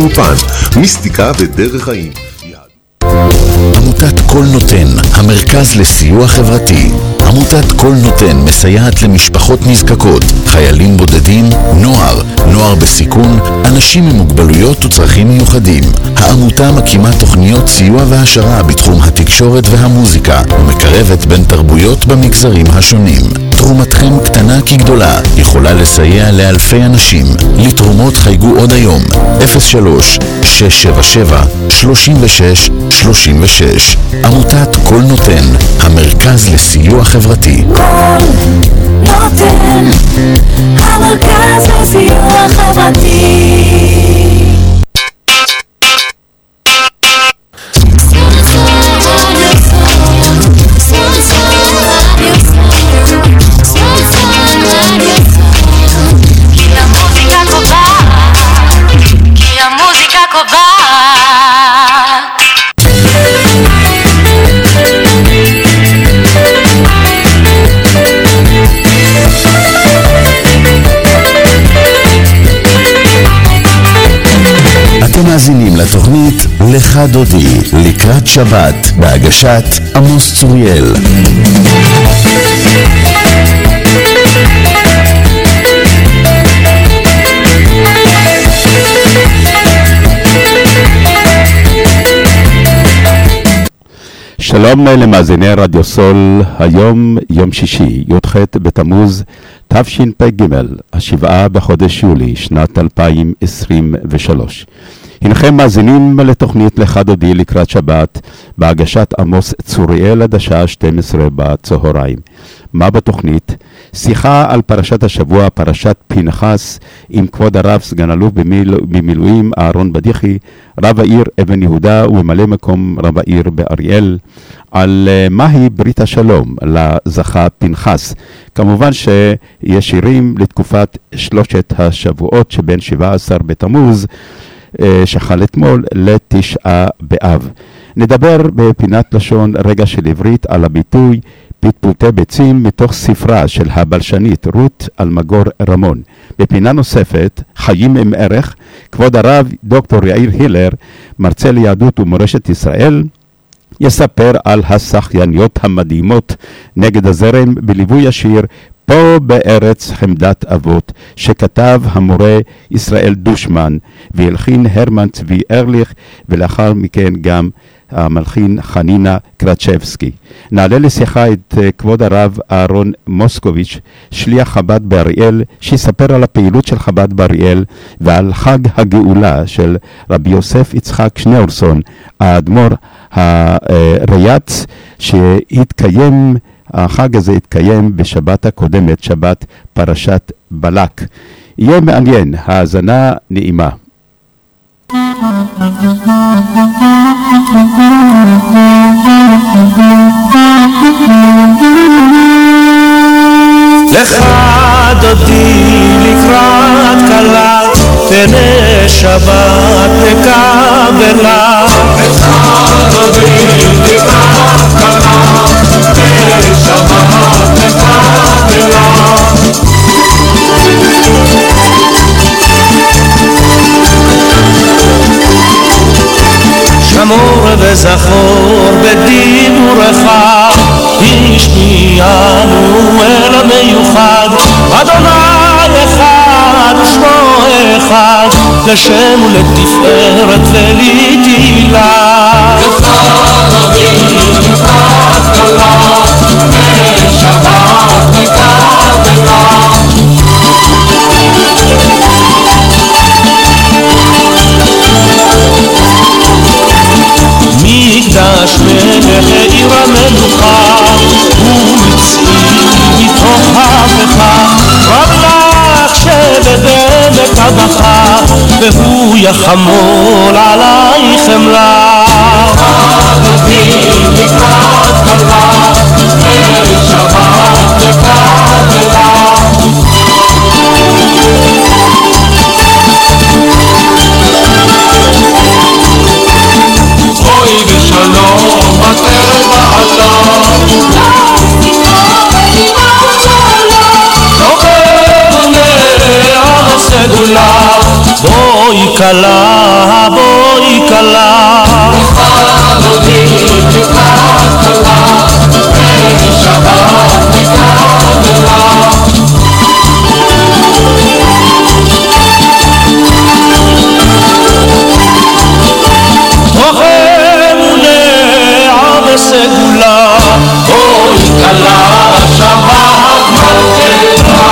באולפן, מיסטיקה ודרך חיים. עמותת כל נותן, המרכז לסיוע חברתי. עמותת כל נותן מסייעת למשפחות נזקקות, חיילים בודדים, נוער בסיכון, אנשים עם מוגבלויות וצרכים מיוחדים. העמותה מקימה תוכניות סיוע והשרה בתחום התקשורת והמוזיקה, ומקרבת בין תרבויות במגזרים השונים. תרומתכם קטנה כגדולה, יכולה לסייע לאלפי אנשים. לתרומות חייגו עוד היום, 03-677-3636. עמותת כל נותן, המרכז לסיוע חברתי. כל נותן, המרכז לסיוע חברתי. אתם מאזינים לתוכנית לך דודי לקראת שבת בהגשת עמוס צוריאל. שלום למאזיני רדיו סול, היום יום שישי, י"ח בתמוז תשפ"ג, 7 בחודש יולי, שנת 2023. הנכם מאזינים לתוכנית לך דודי לקראת שבת, בהגשת עמוס צוריאל עד השעה 12 בצהריים. מה בתוכנית? שיחה על פרשת השבוע, פרשת פנחס, עם כבוד הרב סגן אלוף במילואים אהרון בדיחי, רב העיר אבן יהודה וממלא מקום רב העיר באריאל, על מהי ברית השלום לזכה פנחס. כמובן שיש שירים לתקופת שלושת השבועות שבין 17 בתמוז שחל אתמול לתשעה באב. נדבר בפינת לשון רגע של עברית על הביטוי פטפוטי ביצים מתוך ספרה של הבלשנית רות אלמגור רמון. בפינה נוספת, חיים עם ערך, כבוד הרב דוקטור יאיר הילר, מרצה ליהדות ומורשת ישראל, יספר על השחייניות המדהימות נגד הזרם בליווי השיר פה בארץ חמדת אבות, שכתב המורה ישראל דושמן והלחין הרמן צבי ארליך, ולאחר מכן גם המלחין חנינה קרצ'בסקי. נעלה לשיחה את כבוד הרב אהרון מוסקוביץ', שליח חב"ד באריאל, שיספר על הפעילות של חב"ד באריאל ועל חג הגאולה של רבי יוסף יצחק שניאורסון, האדמו"ר הרייץ, שהתקיים, החג הזה התקיים בשבת הקודמת, שבת פרשת בלק. יהיה מעניין, האזנה נעימה. לך דודי לקראת כלה, פני שבת לקבלה. לך דודי לקראת כלה, פני שבת לקבלה. שמור וזכור בדיבורך, השמיענו אל המיוחד, אדוני אחד ושמו אחד, לשם ולתפארת ולתהילה. לך דודי לקראת כלה, פני שבת לקבלה. מקדש מלך עיר המלוכה, ומצאים מתוך הפכה, רב לך שבדלת הבכה, והוא יחמול עלייך חמלה. לך דודי לקראת כלה, פני שבת לקבלה. שלום עטרת בעלה, נובע הסגולה, בואי כלה בואי קלה לכבודי לקראת קלה שבת לקראת קלה אמונה וסגולה בואי קלה שבת מלכתך.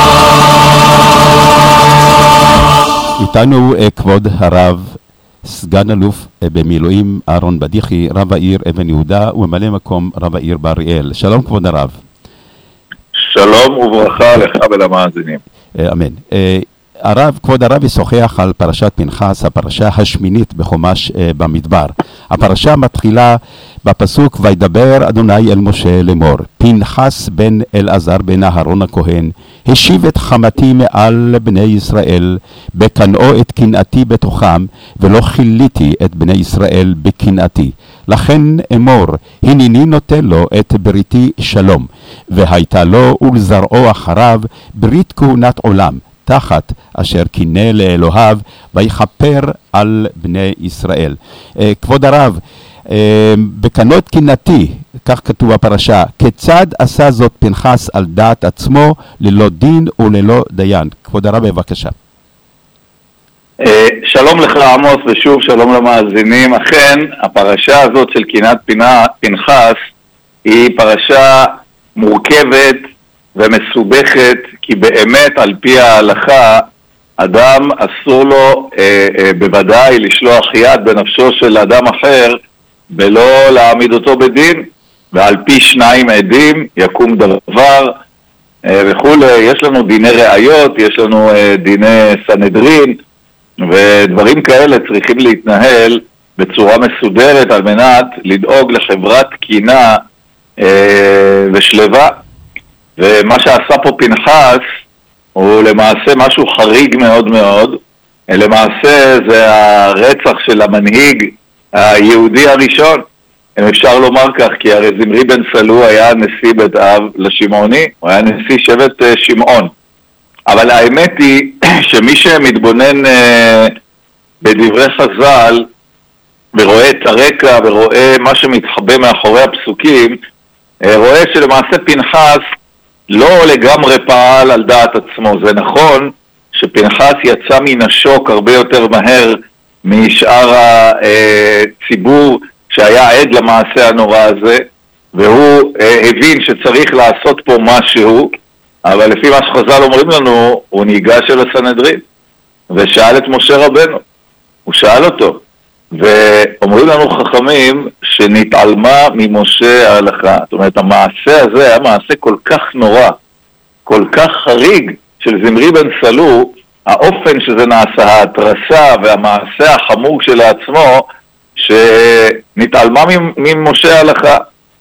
איתנו כבוד הרב סגן אלוף במילואים אהרון בדיחי, רב העיר אבן יהודה וממלא מקום רב העיר באריאל. שלום כבוד הרב. שלום וברכה לך ולמאזינים. אמן. כבוד הרב ישוחח על פרשת פנחס, הפרשה השמינית בחומש במדבר. הפרשה מתחילה בפסוק וידבר אדוני אל משה לאמור, פנחס בן אלעזר בן אהרון הכהן השיב את חמתי מעל בני ישראל בקנאו את קנאתי בתוכם ולא חיליתי את בני ישראל בקנאתי. לכן אמור הנני נותן לו את בריתי שלום, והייתה לו ולזרעו אחריו ברית כהונת עולם תחת אשר קינא לאלוהיו ויכפר על בני ישראל. כבוד הרב, בקנות קנאתי, כך כתוב בפרשה, כיצד עשה זאת פנחס על דעת עצמו ללא דין וללא דיין? כבוד הרב, בבקשה. שלום לך עמוס ושוב שלום למאזינים. אכן הפרשה הזאת של קנאת פנחס היא פרשה מורכבת ומסובכת, כי באמת על פי ההלכה אדם אסור לו בוודאי לשלוח יד בנפשו של אדם אחר ולא להעמיד אותו בדין, ועל פי שניים עדים יקום דבר וכולי. יש לנו דיני ראיות, יש לנו דיני סנהדרין, ודברים כאלה צריכים להתנהל בצורה מסודרת על מנת לדאוג לחברת תקינה ושלווה. ומה שעשה פה פנחס הוא למעשה משהו חריג מאוד מאוד. למעשה זה הרצח של המנהיג היהודי הראשון, אם אפשר לומר כך, כי הרי זמרי בן סלו היה נשיא בית אב לשמעוני, הוא היה נשיא שבט שמעון. אבל האמת היא שמי שמתבונן בדברי חז"ל ורואה את הרקע ורואה מה שמתחבא מאחורי הפסוקים, רואה שלמעשה פנחס לא לגמרי פעל על דעת עצמו. זה נכון שפנחס יצא מן השוק הרבה יותר מהר משאר הציבור שהיה עד למעשה הנורא הזה, והוא הבין שצריך לעשות פה משהו, אבל לפי מה שחז"ל אומרים לנו, הוא ניגש אל הסנהדרין ושאל את משה רבנו. הוא שאל אותו, ואומרים לנו חכמים שנתעלמה ממשה ההלכה. זאת אומרת, המעשה הזה היה מעשה כל כך נורא, כל כך חריג של זמרי בן סלו, האופן שזה נעשה, ההתרסה והמעשה החמור שלעצמו, שנתעלמה ממשה ההלכה.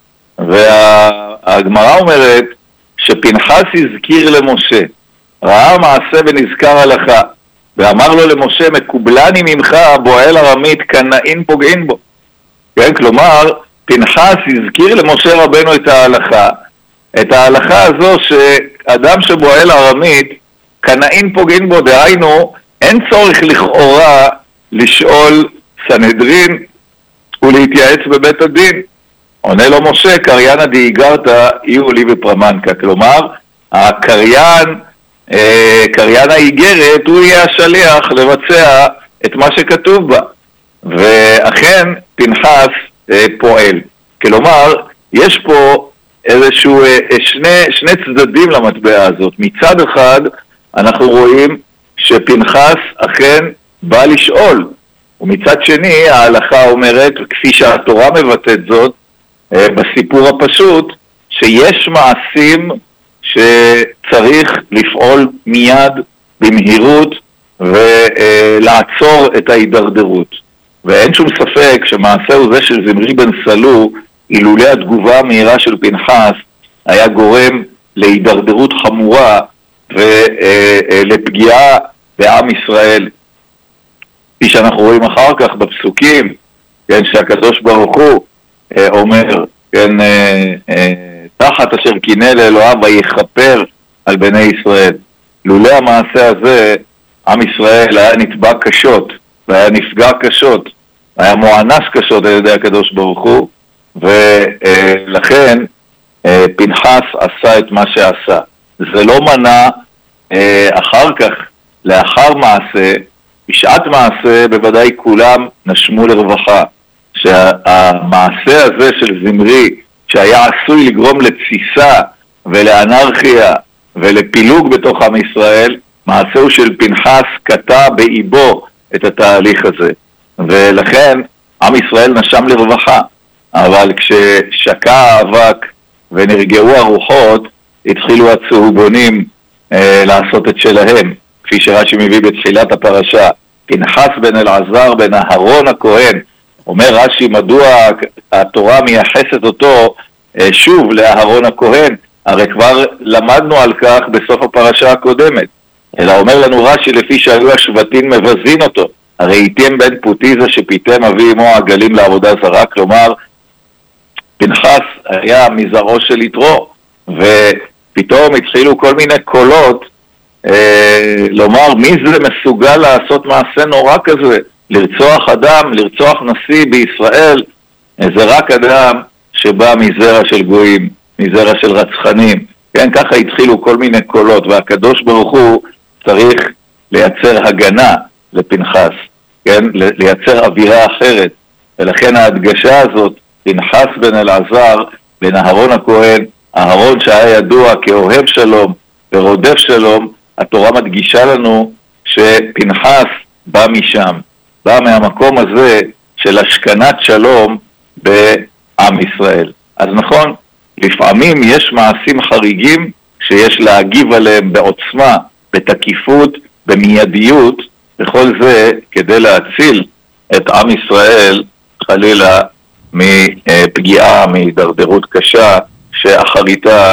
והגמרא אומרת שפנחס הזכיר למשה, ראה מעשה ונזכר הלכה, ואמר לו למשה, מקובלני ממך בועל ארמית קנאין פוגעין בו. כן, כלומר, פנחס הזכיר למשה רבנו את ההלכה הזו שאדם שבועל ארמית קנאין פוגעין בו, דהיינו אין צורך לכאורה לשאול סנהדרין ולהתייעץ בבית הדין. עונה לו משה, קריינא דאיגרתא יהיו לי בפרמנקה. כלומר, קריין האיגרת הוא יהיה השליח לבצע את מה שכתוב בה. ואכן פנחס פועל. כלומר, יש פה איזשהו שני צדדים למטבע הזאת. מצד אחד אנחנו רואים שפנחס אכן בא לשאול, ומצד שני ההלכה אומרת, כפי שהתורה מבטאת זאת בסיפור הפשוט, שיש מעשים שצריך לפעול מיד במהירות ולעצור את ההידרדרות. ואין שום ספק שמעשה הוא זה של זמרי בן סלו, אילולא התגובה המהירה של פנחס, היה גורם להידרדרות חמורה ולפגיעה בעם ישראל. כפי שאנחנו רואים אחר כך בפסוקים, כן, שהקדוש ברוך הוא אומר, כן, תחת אשר קינא לאלוהיו ויכפר על בני ישראל. לולא המעשה הזה, עם ישראל היה נתבע קשות והיה נפגע קשות, היה מואנס קשות על ידי הקדוש ברוך הוא, ולכן פנחס עשה את מה שעשה. זה לא מנע אחר כך, לאחר מעשה, בשעת מעשה בוודאי כולם נשמו לרווחה. שהמעשה הזה של זמרי, שהיה עשוי לגרום לתסיסה ולאנרכיה ולפילוג בתוך עם ישראל, מעשהו של פנחס קטע באיבו את התהליך הזה. ולכן עם ישראל נשם לרווחה. אבל כששקע האבק ונרגעו הרוחות, התחילו הצהובונים לעשות את שלהם. כפי שרש"י מביא בתחילת הפרשה, פנחס בן אלעזר בן אהרון הכהן, אומר רש"י מדוע התורה מייחסת אותו שוב לאהרון הכהן, הרי כבר למדנו על כך בסוף הפרשה הקודמת. אלא אומר לנו רש"י לפי שהיו השבטים מבזין אותו, הרי איתם בן פוטיזה שפיתם אבי אמו עגלים לעבודה זרה, כלומר פנחס היה מזרעו של יתרו, ופתאום התחילו כל מיני קולות לומר מי זה מסוגל לעשות מעשה נורא כזה, לרצוח אדם, לרצוח נשיא בישראל, זה רק אדם שבא מזרע של גויים, מזרע של רצחנים. כן, ככה התחילו כל מיני קולות, והקדוש ברוך הוא צריך לייצר הגנה לפנחס, כן, לייצר אווירה אחרת, ולכן ההדגשה הזאת, פנחס בן אלעזר בן אהרון הכהן, אהרון שהיה ידוע כאוהב שלום ורודף שלום, התורה מדגישה לנו שפנחס בא משם, בא מהמקום הזה של השכנת שלום בעם ישראל. אז נכון, לפעמים יש מעשים חריגים שיש להגיב עליהם בעוצמה, בתקיפות, במיידיות, וכל זה כדי להציל את עם ישראל חלילה מפגיעה, מדרדרות קשה שאחריתה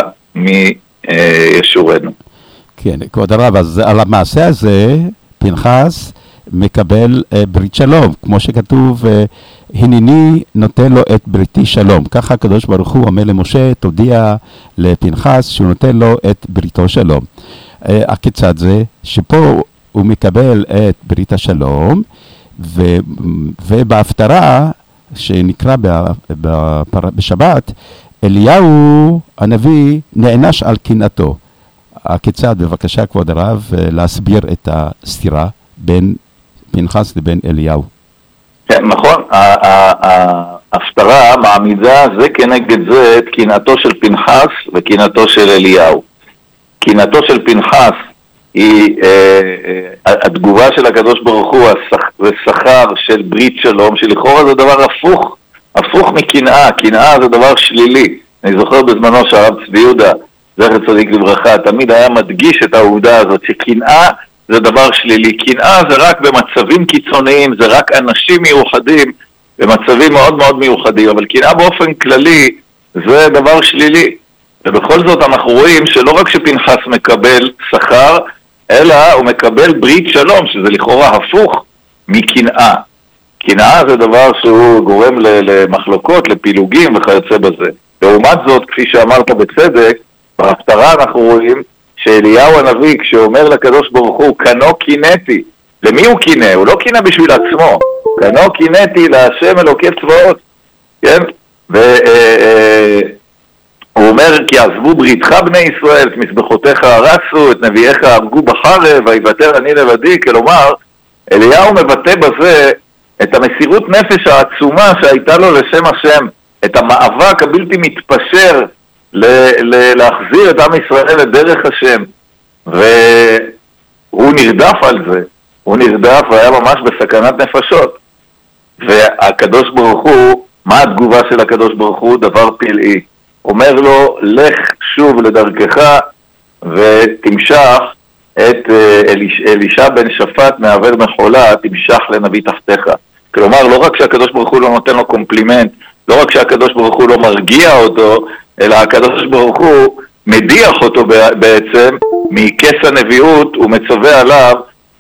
מישורנו. כן, כבוד הרב, אז על המעשה הזה פנחס מקבל ברית שלום, כמו שכתוב, הנני נותן לו את בריתי שלום. ככה הקדוש ברוך הוא אומר למשה, תודיע לפנחס שהוא נותן לו את בריתו שלום. הכיצד זה? שפה הוא מקבל את ברית השלום, ובהפטרה שנקרא בשבת, אליהו הנביא נענש על קנאתו. הכיצד, בבקשה כבוד הרב, להסביר את הסתירה בין פנחס לבין אליהו. כן, נכון, ההפטרה מעמידה זה כנגד זה את קנאתו של פנחס וקנאתו של אליהו. קנאתו של פנחס היא התגובה של הקדוש ברוך הוא, ושכר של ברית שלום, שלכאורה זה דבר הפוך מקנאה. קנאה זה דבר שלילי. אני זוכר בזמנו שהרב צבי יהודה, זכר צדיק לברכה, תמיד היה מדגיש את העובדה הזאת, שקנאה זה דבר שלילי. קנאה זה רק במצבים קיצוניים, זה רק אנשים מיוחדים, במצבים מאוד מאוד מיוחדים, אבל קנאה באופן כללי זה דבר שלילי. ובכל זאת אנחנו רואים שלא רק שפנחס מקבל שכר, אלא הוא מקבל ברית שלום, שזה לכאורה הפוך מקנאה. קנאה זה דבר שהוא גורם למחלוקות, לפילוגים וכיוצא בזה. לעומת זאת, כפי שאמרת בצדק, בהפטרה אנחנו רואים שאליהו הנביא, כשאומר לקדוש ברוך הוא, קנו קינאתי, למי הוא קינא? הוא לא קינא בשביל עצמו, קנו קינאתי להשם אלוקי צבאות, כן? הוא אומר, כי עזבו בריתך בני ישראל, את מזבחותיך הרסו, את נביאיך הרגו בחרב, ויוותר אני לבדי. כלומר, אליהו מבטא בזה את המסירות נפש העצומה שהייתה לו לשם השם, את המאבק הבלתי מתפשר להחזיר את עם ישראל לדרך השם, והוא נרדף על זה, הוא נרדף והיה ממש בסכנת נפשות. והקדוש ברוך הוא, מה התגובה של הקדוש ברוך הוא? דבר פלאי. אומר לו, לך שוב לדרכך ותמשך את אלישע בן שפט מעבר מחולה, תמשך לנביא תחתיך. כלומר, לא רק שהקדוש ברוך הוא לא נותן לו קומפלימנט, לא רק שהקדוש ברוך הוא לא מרגיע אותו, אלא הקדוש ברוך הוא מדיח אותו בעצם מכס הנביאות, הוא מצווה עליו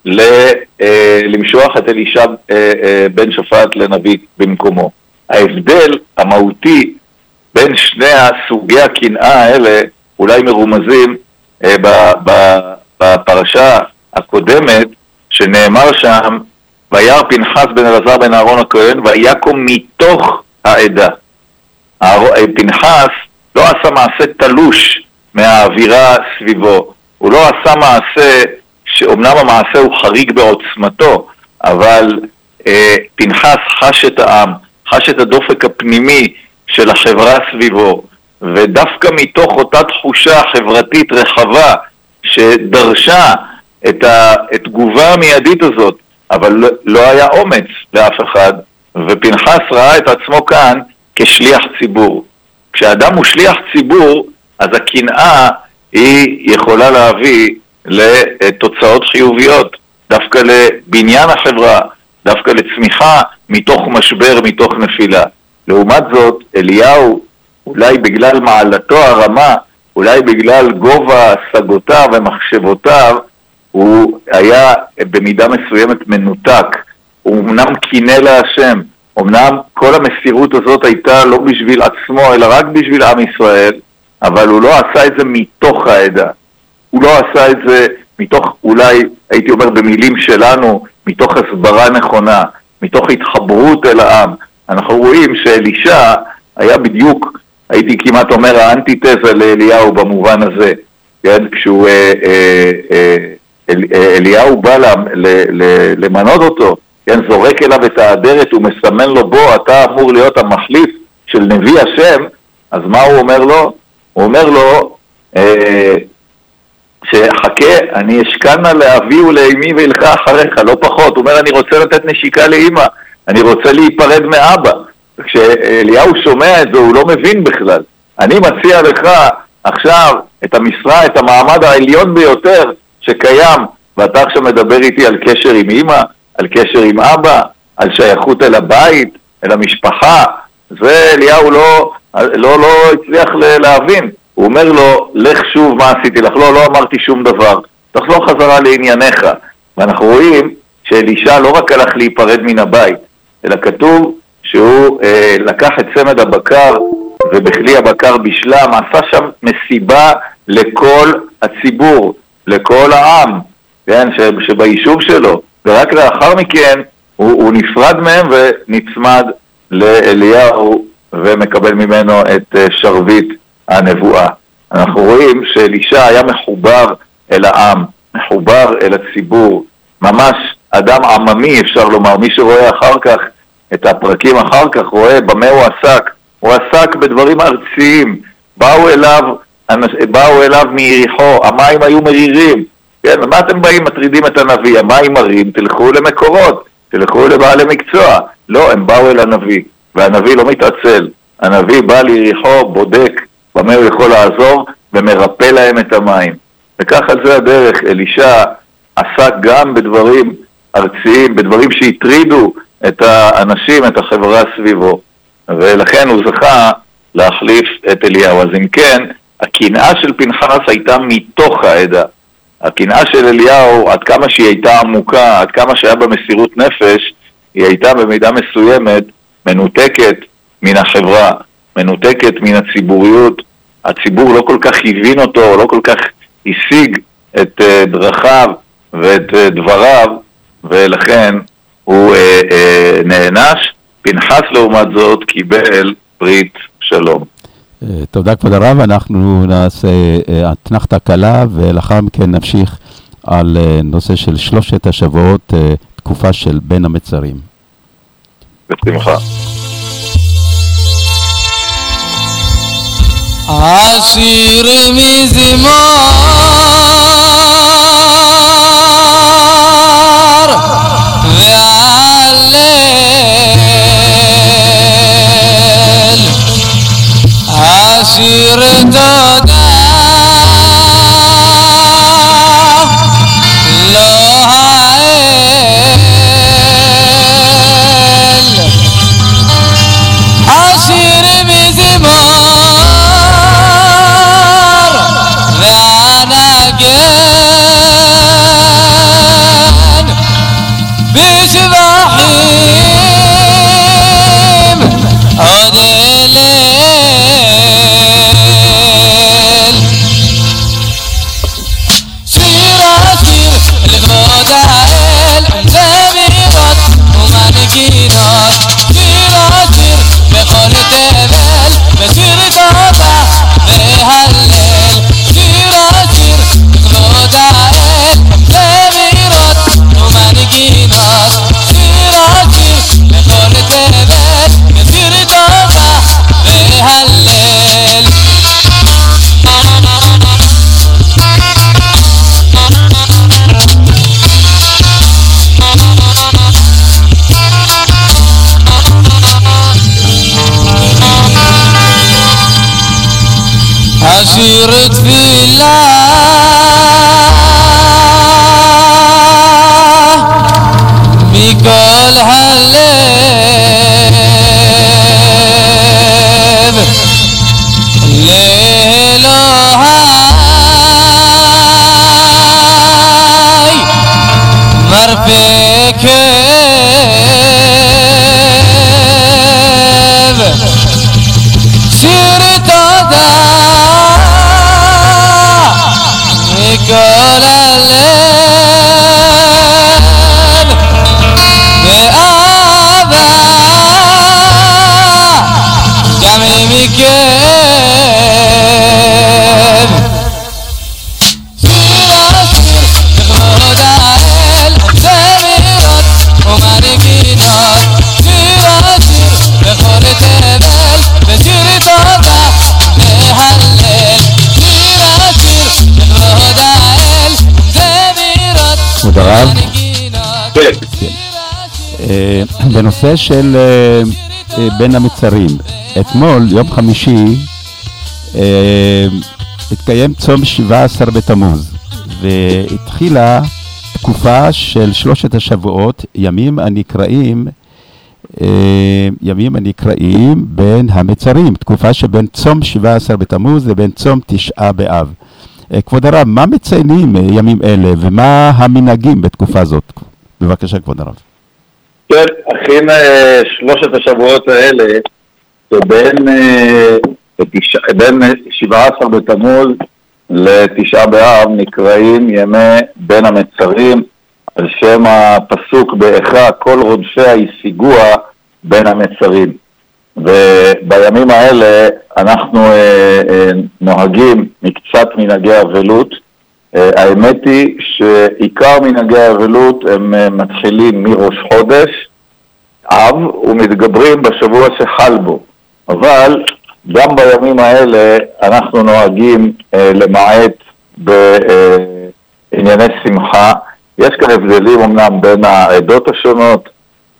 למשוח את אלישע בן שפט לנביא במקומו. ההבדל המהותי בין שני הסוגי הקנאה האלה אולי מרומזים בפרשה הקודמת, שנאמר שם וירא פנחס בן אלעזר בן אהרון הכהן ויקום מתוך העדה. פנחס לא עשה מעשה תלוש מהאווירה סביבו, הוא לא עשה מעשה שאומנם המעשה הוא חריג בעוצמתו, אבל פנחס חש את העם, חש את הדופק הפנימי של החברה סביבו, ודווקא מתוך אותה תחושה חברתית רחבה שדרשה את התגובה המיידית הזאת, אבל לא היה אומץ לאף אחד, ופנחס ראה את עצמו כאן כשליח ציבור. כשאדם הוא שליח ציבור, אז הקנאה היא יכולה להביא לתוצאות חיוביות, דווקא לבניין החברה, דווקא לצמיחה מתוך משבר, מתוך נפילה. לעומת זאת, אליהו, אולי בגלל מעלתו הרמה, אולי בגלל גובה השגותיו ומחשבותיו, הוא היה במידה מסוימת מנותק. הוא אמנם קינא להשם, אמנם כל המסירות הזאת הייתה לא בשביל עצמו, אלא רק בשביל עם ישראל, אבל הוא לא עשה את זה מתוך העדה. הוא לא עשה את זה מתוך, אולי הייתי אומר במילים שלנו, מתוך הסברה נכונה, מתוך התחברות אל העם. אנחנו רואים שאלישע היה בדיוק, הייתי כמעט אומר, האנטיתזה לאליהו במובן הזה. כן? כשהוא, אליהו בא למנות אותו, כן? זורק אליו את האדרת, הוא מסמן לו בו, אתה אמור להיות המחליף של נביא השם, אז מה הוא אומר לו? הוא אומר לו, שחכה, אני אשכנה לאבי ולאמי וילך אחריך, לא פחות. הוא אומר, אני רוצה לתת נשיקה לאמא, אני רוצה להיפרד מאבא. כשאליהו שומע את זה, הוא לא מבין בכלל. אני מציע לך עכשיו את המשרה, את המעמד העליון ביותר שקיים, ואתה עכשיו מדבר איתי על קשר עם אמא, על קשר עם אבא, על שייכות אל הבית, אל המשפחה. זה אליהו לא הצליח להבין. הוא אומר לו, לך שוב, מה עשיתי לך? לא אמרתי שום דבר. תחזור חזרה לענייניך. ואנחנו רואים שאלישע לא רק הלך להיפרד מן הבית, אלא כתוב שהוא לקח את צמד הבקר, ובכלי הבקר בשלם, עשה שם מסיבה לכל הציבור, לכל העם, כן, שביישוב שלו. ורק לאחר מכן הוא נפרד מהם ונצמד לאליהו ומקבל ממנו את שרביט הנבואה. אנחנו רואים שאלישע היה מחובר אל העם, מחובר אל הציבור, ממש אדם עממי אפשר לומר. מי שרואה אחר כך את הפרקים אחר כך רואה במה הוא עסק. הוא עסק בדברים ארציים. באו אליו מיריחו, המים היו מרירים. כן, מה אתם באים מטרידים את הנביא? המים מרים, תלכו למקורות, תלכו לבעלי מקצוע. לא, הם באו אל הנביא, והנביא לא מתעצל. הנביא בא ליריחו, בודק במה הוא יכול לעזור, ומרפא להם את המים. וככה זה הדרך. אלישע עסק גם בדברים ארציים, בדברים שהטרידו את האנשים, את החברה סביבו. ולכן הוא זכה להחליף את אליהו. אז אם כן, הקנאה של פנחס הייתה מתוך העדה. הקנאה של אליהו, עד כמה שהיא הייתה עמוקה, עד כמה שהיה במסירות נפש, היא הייתה במידה מסוימת מנותקת מן החברה, מנותקת מן הציבוריות. הציבור לא כל כך הבין אותו, לא כל כך השיג את דרכיו ואת דבריו, ולכן הוא נענש. פנחס לעומת זאת קיבל ברית שלום. תודה כבוד הרב, אנחנו נעשה אתנחתה קלה ולאחר מכן נמשיך על נושא של 3 השבועות, תקופה של בין המצרים. בשמחה. עשיר מזמור והלל עשיר תודה לא האל עשיר מזמור והלל אשיר תפילה מכל הלב לאלוהי מרפא כאב שיר תודה מכל הלב ואהבה גם מכאב שיר השיר לכבוד האל זמירות ומנגינות שיר השיר בכל תבל ושיר תודה להלל שיר השיר לכבוד האל זמירות ומנגינות בנושא של בין המצרים, אתמול, יום חמישי, התקיים צום 17 בתמוז, והתחילה תקופה של 3 השבועות, ימים הנקראים בין המצרים, תקופה שבין צום 17 בתמוז לבין צום 9 באב. כבוד הרב, מה מציינים ימים אלה ומה המנהגים בתקופה זאת? בבקשה, כבוד הרב. כן, הכין 3 השבועות האלה, שבין 17 בתמוז ל9 באב נקראים ימי בין המצרים, על שם הפסוק באיכה, כל רודפיה ישיגוה בין המצרים. ובימים האלה אנחנו נוהגים מקצת מנהגי אבלות. האמת היא שעיקר מנהגי האבלות הם מתחילים מראש חודש אב ומתגברים בשבוע שחל בו, אבל גם בימים האלה אנחנו נוהגים למעט בענייני שמחה. יש כאן הבדלים אמנם בין העדות השונות,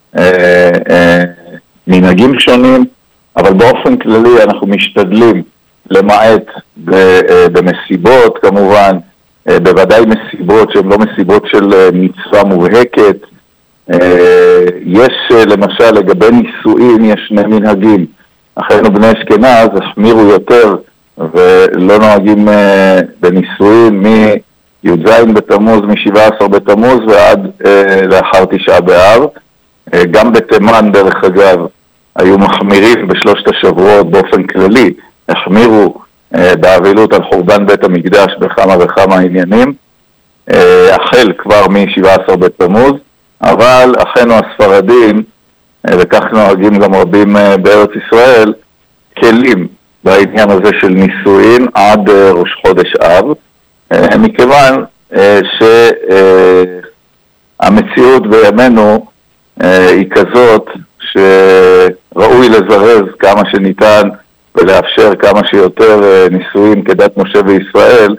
מנהגים שונים, אבל באופן כללי אנחנו משתדלים למעט במסיבות כמובן, בוודאי מסיבות שהן לא מסיבות של מצווה מובהקת. יש למשל לגבי נישואין יש 2 מנהגים. אחינו בני אשכנז החמירו יותר ולא נוהגים בנישואין מי"ז בתמוז, מ17 בתמוז ועד לאחר 9 באב. גם בתימן דרך אגב היו מחמירים ב3 השבועות באופן כללי, החמירו באבלות על חורבן בית המקדש בכמה וכמה עניינים, החל כבר מ17 בתמוז, אבל אחינו הספרדים, וכך נוהגים גם רבים בארץ ישראל, כלים בעניין הזה של נישואין עד ראש חודש אב, מכיוון שהמציאות בימינו היא כזאת שראוי לזרז כמה שניתן ולאפשר כמה שיותר נישואין כדת משה וישראל,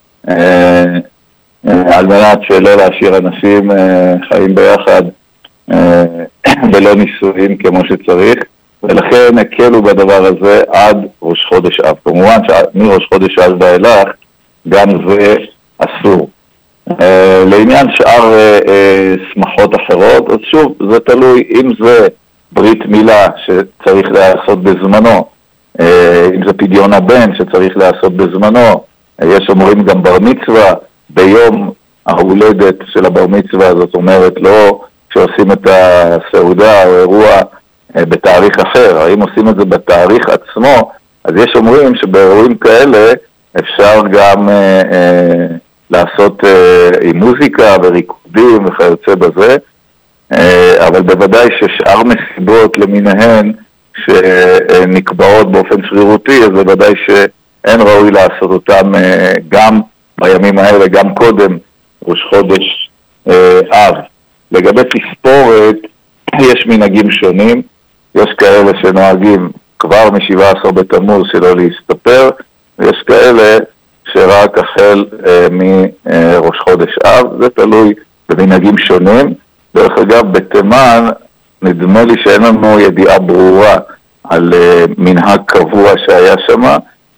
על מנת שלא להשאיר אנשים חיים ביחד ולא נישואין כמו שצריך, ולכן הקלו בדבר הזה עד ראש חודש אב. כמובן שמראש חודש אב ואילך גם זה אסור. לעניין שאר שמחות אחרות, אז שוב זה תלוי אם זה ברית מילה שצריך לעשות בזמנו, אם זה פדיון הבן שצריך לעשות בזמנו, יש אומרים גם בר מצווה ביום ההולדת של הבר מצווה, זאת אומרת לא כשעושים את הסעודה או אירוע בתאריך אחר, האם עושים את זה בתאריך עצמו, אז יש אומרים שבאירועים כאלה אפשר גם לעשות עם מוזיקה וריקודים וכיוצא בזה, אבל בוודאי ששאר מסיבות למיניהן שנקבעות באופן שרירותי, אז בוודאי שאין ראוי לעשות אותם גם בימים האלה, גם קודם ראש חודש אב. לגבי תספורת, יש מנהגים שונים, יש כאלה שנוהגים כבר מ17 בתמוז שלא להסתפר, ויש כאלה שרק החל מראש חודש אב, זה תלוי במנהגים שונים. דרך אגב, בתימן נדמה לי שאין לנו ידיעה ברורה על מנהג קבוע שהיה שם,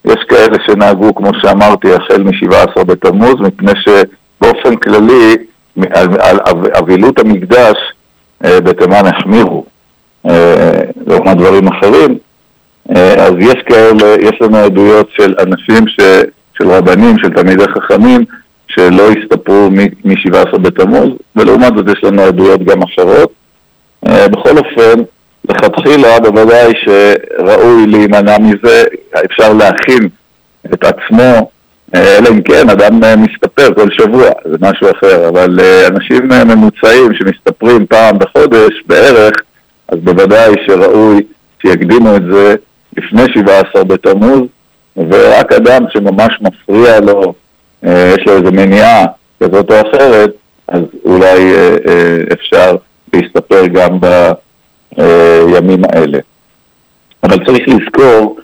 יש כאלה שנהגו, כמו שאמרתי, החל מ-17 בתמוז, מפני שבאופן כללי, על אבילות המקדש בתימן החמירו, לעומת דברים אחרים. אז יש כאלה, יש לנו עדויות של אנשים, של רבנים, של תלמידי חכמים, שלא הסתפרו מ-17 בתמוז, ולעומת זאת יש לנו עדויות גם אחרות. בכל אופן, לכתחילה בוודאי שראוי להימנע מזה, אפשר להכין את עצמו, אלא אם כן אדם מסתפר כל שבוע, זה משהו אחר, אבל אנשים ממוצעים שמסתפרים פעם בחודש בערך, אז בוודאי שראוי שיקדימו את זה לפני 17 בתמוז, ורק אדם שממש מפריע לו, יש לו איזו מניעה כזאת או אחרת, אז אולי אפשר להסתפר גם בימים האלה. אבל צריך לזכור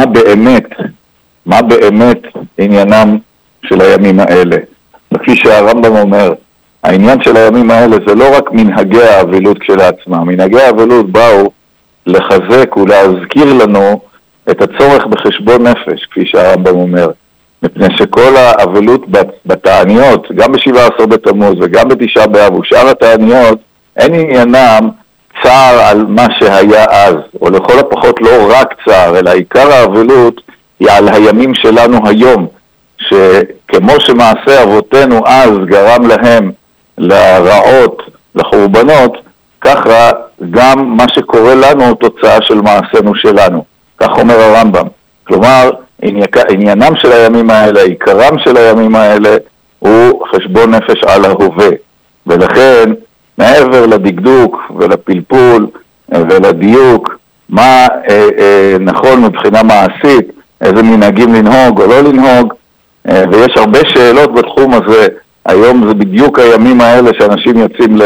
מה באמת עניינם של הימים האלה. וכפי שהרמב"ם אומר, העניין של הימים האלה זה לא רק מנהגי האבלות כשלעצמם. מנהגי האבלות באו לחזק ולהזכיר לנו את הצורך בחשבון נפש, כפי שהרמב"ם אומר. מפני שכל האבלות בתעניות, גם ב-17 בתמוז וגם ב9 באב ושאר התעניות, אין עניינם צער על מה שהיה אז, או לכל הפחות לא רק צער, אלא עיקר האבלות היא על הימים שלנו היום, שכמו שמעשה אבותינו אז גרם להם לרעות, לחורבנות, ככה גם מה שקורה לנו הוא תוצאה של מעשינו שלנו. כך אומר הרמב"ם. כלומר, עניינם של הימים האלה, עיקרם של הימים האלה, הוא חשבון נפש על ההווה. ולכן, מעבר לדקדוק ולפלפול ולדיוק, מה נכון מבחינה מעשית, איזה מנהגים לנהוג או לא לנהוג, ויש הרבה שאלות בתחום הזה. היום זה בדיוק הימים האלה שאנשים יוצאים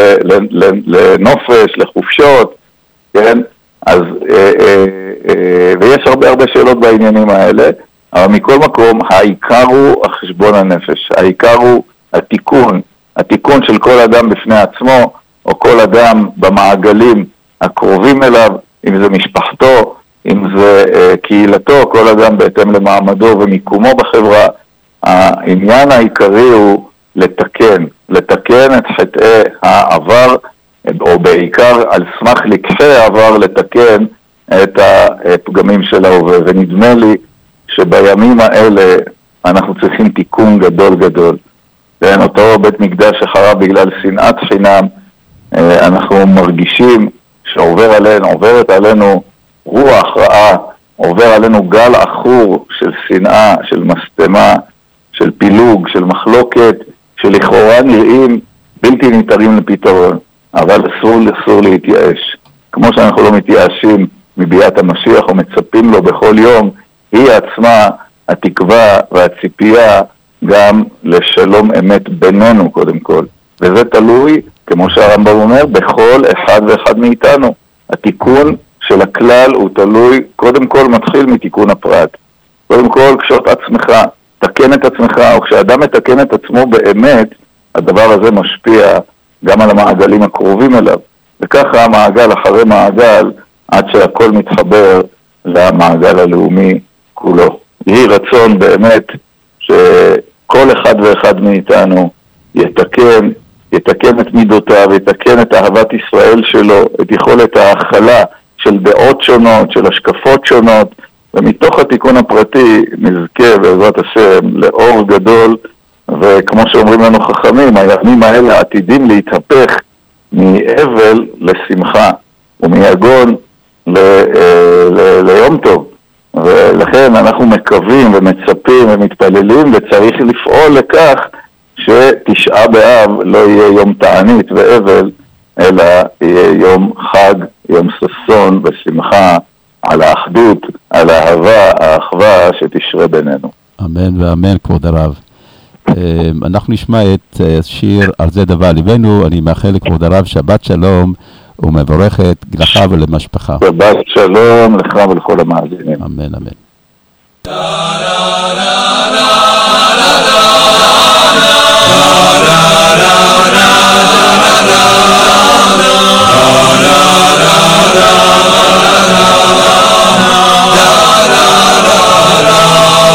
לנופש, לחופשות, כן? אז, ויש הרבה שאלות בעניינים האלה, אבל מכל מקום העיקר הוא החשבון הנפש, העיקר הוא התיקון של כל אדם בפני עצמו, או כל אדם במעגלים הקרובים אליו, אם זה משפחתו, אם זה קהילתו, כל אדם בהתאם למעמדו ומיקומו בחברה. העניין העיקרי הוא לתקן את חטאי העבר, או בעיקר על סמך לקחי העבר לתקן את הפגמים של ההווה. ונדמה לי שבימים האלה אנחנו צריכים תיקון גדול. אותו בית מקדש שחרב בגלל שנאת חינם, אנחנו מרגישים שעוברת עלינו רוח רעה, עובר עלינו גל עכור של שנאה, של מסתמה, של פילוג, של מחלוקת, שלכאורה נראים בלתי ניתרים לפתרון, אבל אסור להתייאש. כמו שאנחנו לא מתייאשים מביאת המשיח ומצפים לו בכל יום, היא עצמה התקווה והציפייה גם לשלום אמת בינינו קודם כל. וזה תלוי, כמו שהרמב"ם אומר, בכל אחד ואחד מאיתנו. התיקון של הכלל הוא תלוי, קודם כל מתחיל מתיקון הפרט. קודם כל, כשאת עצמך, תקן את עצמך, או כשאדם מתקן את עצמו באמת, הדבר הזה משפיע גם על המעגלים הקרובים אליו. וככה המעגל אחרי מעגל, עד שהכל מתחבר למעגל הלאומי כולו. יהי רצון באמת שכל אחד ואחד מאיתנו יתקן את מידותיו, יתקן את אהבת ישראל שלו, את יכולת ההכלה של דעות שונות, של השקפות שונות, ומתוך התיקון הפרטי נזכה בעזרת השם לאור גדול, וכמו שאומרים לנו חכמים, הימים האלה עתידים להתהפך מאבל לשמחה, ומיגון ליום טוב. ולכן אנחנו מקווים ומצפים ומתפללים, וצריך לפעול לכך שתשעה באב לא יהיה יום תענית ואבל, אלא יהיה יום חג, יום ששון ושמחה, על האחדות, על האחווה שתשרה בינינו. אמן ואמן, כבוד הרב. אנחנו נשמע את שיר על זה דבר ליבנו. אני מאחל לכבוד הרב שבת שלום ומבורכת לך ולמשפחה. שבת שלום לך ולכל המאזינים. אמן אמן. la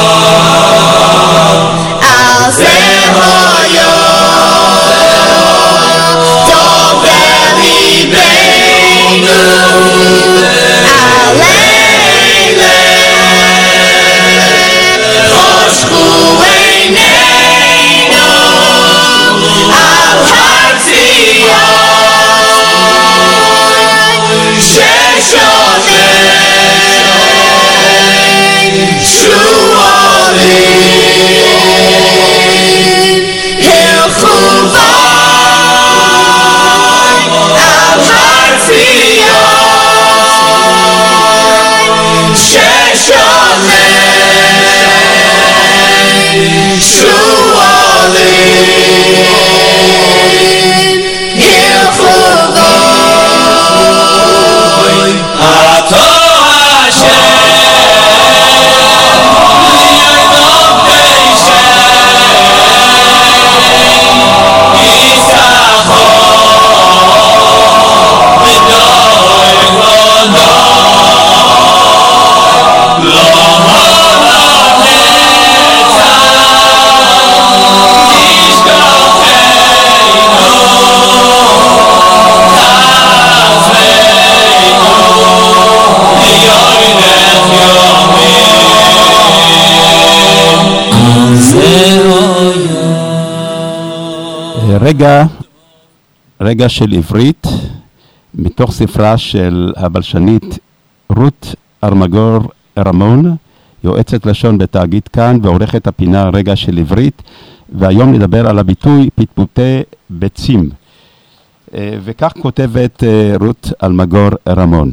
רגע של עברית, מתוך ספרה של הבלשנית רות ארמגור רמון, יועצת לשון בתאגיד כאן ועורכת הפינה רגע של עברית, והיום נדבר על הביטוי פטפוטי ביצים. וכך כותבת רות ארמגור רמון.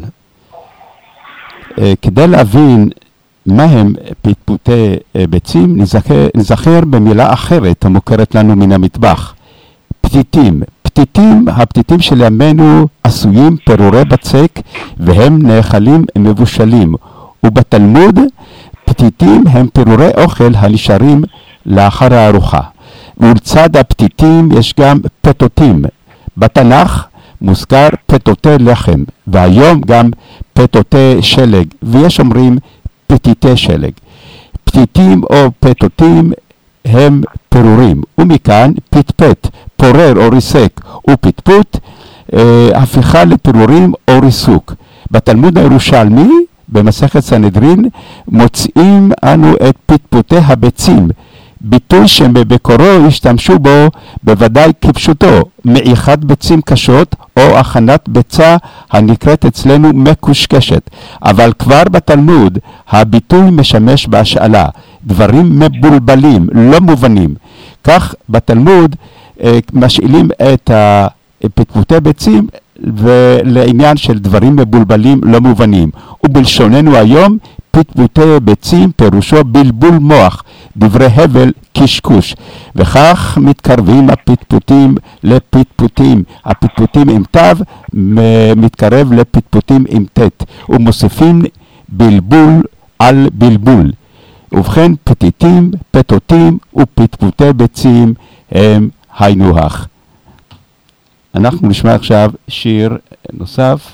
כדי להבין מה הם פטפוטי ביצים, נזכר במילה אחרת המוכרת לנו מן המטבח, פתיתים. הפתיתים של ימינו עשויים פירורי בצק והם נאכלים מבושלים, ובתלמוד פתיתים הם פירורי אוכל הנשארים לאחר הארוחה. ולצד הפתיתים יש גם פתותים. בתנ"ך מוזכר פתותי לחם, והיום גם פתותי שלג, ויש אומרים פתיתי שלג. פתיתים או פתותים הם פירורים, ומכאן פטפט, פורר או ריסק, ופטפוט, הפיכה לפירורים או ריסוק. בתלמוד הירושלמי, במסכת סנהדרין, מוצאים אנו את פטפוטי הביצים, ביטוי שבמקורו השתמשו בו בוודאי כפשוטו, מעיכת ביצים קשות או הכנת ביצה הנקראת אצלנו מקושקשת. אבל כבר בתלמוד הביטוי משמש בהשאלה, דברים מבולבלים, לא מובנים. כך בתלמוד משאילים את פטפוטי ביצים ולעניין של דברים מבולבלים לא מובנים. ובלשוננו היום פטפוטי ביצים פירושו בלבול מוח, דברי הבל, קשקוש. וכך מתקרבים הפטפוטים לפטפוטים. הפטפוטים עם תו מתקרב לפטפוטים עם תת, ומוסיפים בלבול על בלבול. ובכן פתיתים, פתותים ופטפוטי ביצים הם היינו הך. אנחנו נשמע עכשיו שיר נוסף.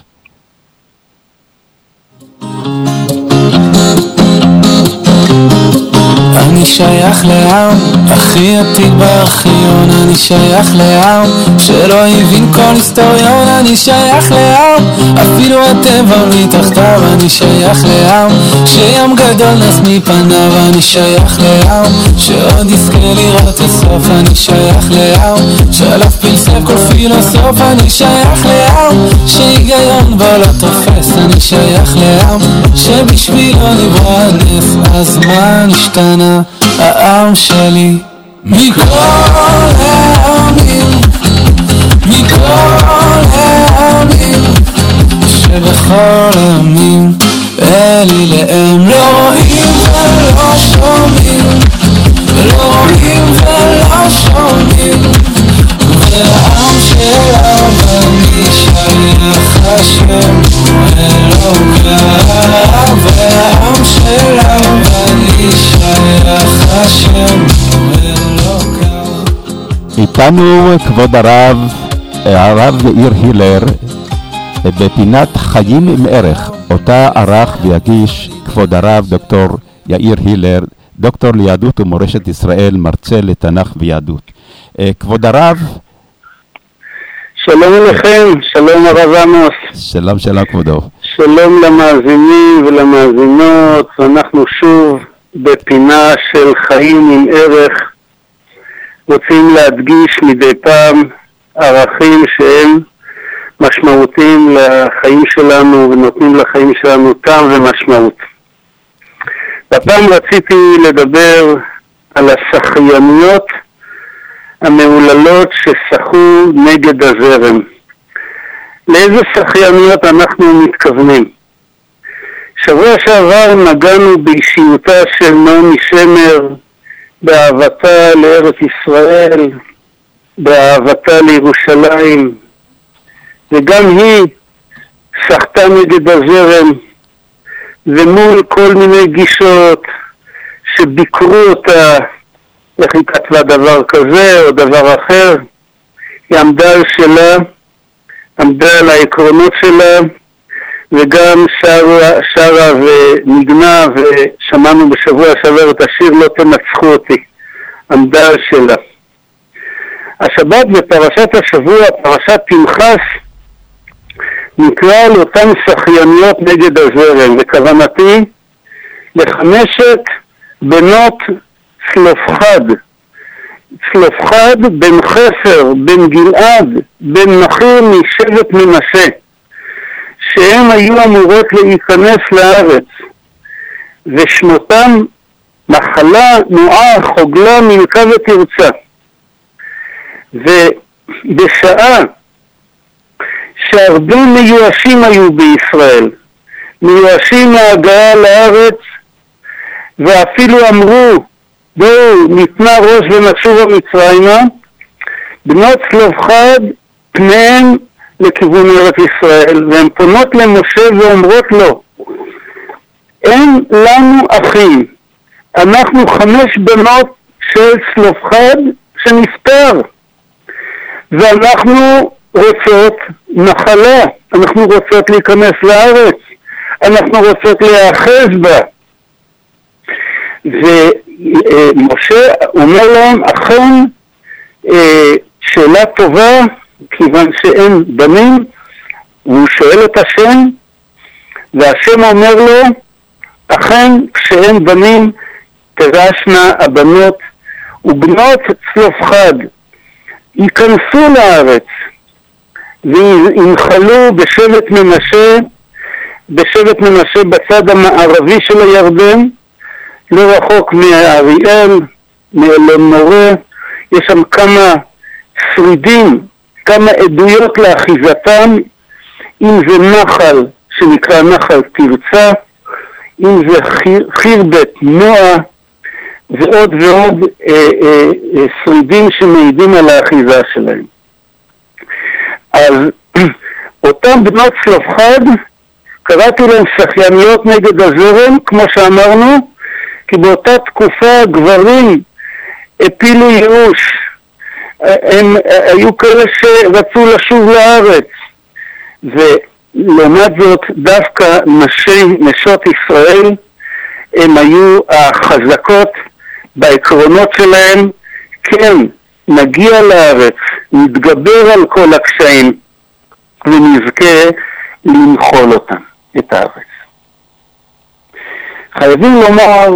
אני שייך לעם הכי עתיק בארכיון, אני שייך לעם שלא הבין כל היסטוריון, אני שייך לעם אפילו הטבע מתחתיו, אני שייך לעם שים גדול נס מפניו, אני שייך לעם שעוד יזכה לראות הסוף, אני שייך לעם שעליו פלסף כל פילוסוף, אני שייך לעם שהיגיון בו לא תופס, אני שייך לעם שבשבילו נברא הנס, אז מה נשתנה העם שלי מכל העמים, מכל העמים שבכל העמים אלי להם לא רואים ולא שומעים, לא רואים ולא שומעים, והעם שלנו אני שייך השם אלוקיו, והעם שלנו אני שייך השם אלוקיו. איתנו כבוד הרב יאיר הילר בפינת חיים עם ערך, אותה ערך ויגיש כבוד הרב דוקטור יאיר הילר, דוקטור ליהדות ומורשת ישראל, מרצה לתנ"ך ויהדות. כבוד הרב, שלום לכם, שלום הרב עמוס. שלום כבודו. שלום למאזינים ולמאזינות, אנחנו שוב בפינה של חיים עם ערך, רוצים להדגיש מדי פעם ערכים שהם משמעותיים לחיים שלנו ונותנים לחיים שלנו טעם ומשמעות. בפעם רציתי לדבר על השחייניות המעוללות ששחו נגד הזרם. לאיזה שחייניות אנחנו מתכוונים? שבוע שעבר נגענו באישיותה של נעמי שמר, באהבתה לארץ ישראל, באהבתה לירושלים, וגם היא שחתה נגד הזרם, ומול כל מיני גישות שביקרו אותה, איך היא כתבה דבר כזה או דבר אחר, היא עמדה על שלה, עמדה על העקרונות שלה, וגם שרה ונגנה, ושמענו בשבוע שעבר את השיר לא תנצחו אותי, עמדה על שלה. השבת בפרשת השבוע, פרשת פנחס, נקרא על אותן שחייניות נגד הזרם, וכוונתי לחמשת בנות צלופחד, צלופחד בן חפר, בן גלעד, בן נחיר משבט מנשה, שהם היו אמורות להיכנס לארץ, ושמותם נחלה, נועה, חוגלה, מלכה ותרצה. ובשעה שהרבה מיואשים היו בישראל, מיואשים מהגעה לארץ, ואפילו אמרו, בואו ניתנה ראש ונשובה מצרימה, בנות צלופחד פניהם לכיוון ארץ ישראל, והן פונות למשה ואומרות לו, אין לנו אחים, אנחנו 5 בנות של צלופחד שנפטר, ואנחנו רוצות נחלה, אנחנו רוצות להיכנס לארץ, אנחנו רוצות להיאחז בה. ומשה אומר להם, אכן שאלה טובה, כיוון שאין בנים, והוא שואל את השם, והשם אומר לו, אכן כשאין בנים תרשנה הבנות ובנות צלופחד ייכנסו לארץ וינחלו בשבט מנשה בצד המערבי של הירדן, לא רחוק מאריאל, מאלון מורה. יש שם כמה שרידים, כמה עדויות לאחיזתם, אם זה נחל שנקרא נחל תרצה, אם זה חירבת נועה, ועוד ועוד שרידים שמעידים על האחיזה שלהם. אז אותם בנות צלופחד, קראתי להם שחייניות נגד הזרם, כמו שאמרנו, כי באותה תקופה הגברים הפילו ייאוש. הם היו כאלה שרצו לשוב לארץ, ולעומת זאת דווקא נשות ישראל הם היו החזקות בעקרונות שלהם. כן, נגיע לארץ, נתגבר על כל הקשיים ונזכה למחול אותם, את הארץ. חייבים לומר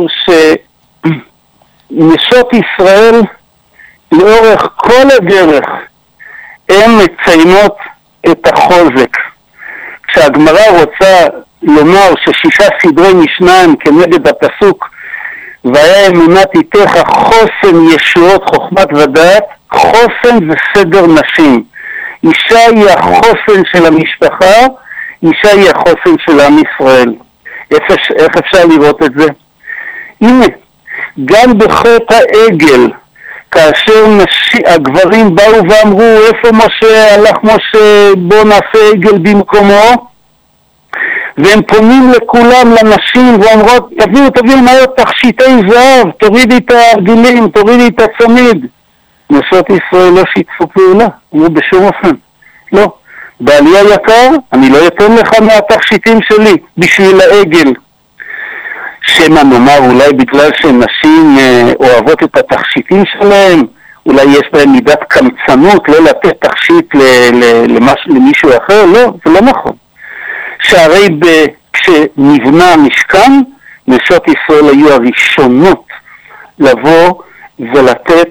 שנשות ישראל לאורך כל הדרך הן מציינות את החוזק. כשהגמרא רוצה לומר ש6 סדרי משנה הם כנגד הפסוק והיה אמונת איתך חוסן ישועות חוכמת ודעת, חוסן זה סדר נשים. אישה היא החוסן של המשפחה, אישה היא החוסן של עם ישראל. איך אפשר לראות את זה? הנה, גם בחטא העגל, כאשר הגברים באו ואמרו, איפה משה, הלך משה, בוא נעשה עגל במקומו, והם פונים לכולם, לנשים, ואומרות, תביאו מהר תכשיטי זהב, תורידי את הערגילים, תורידי את הצמיד. נשות ישראל לא שיתפו פעולה, אמרו בשום אופן, לא. בעלי היקר, אני לא אתן לך מהתכשיטים שלי בשביל העגל. שמה נאמר, אולי בגלל שנשים אוהבות את התכשיטים שלהם, אולי יש להם מידת קמצנות לא לתת תכשיט למישהו אחר, לא, זה לא נכון. שהרי כשנבנה המשכן, נשות ישראל היו הראשונות לבוא ולתת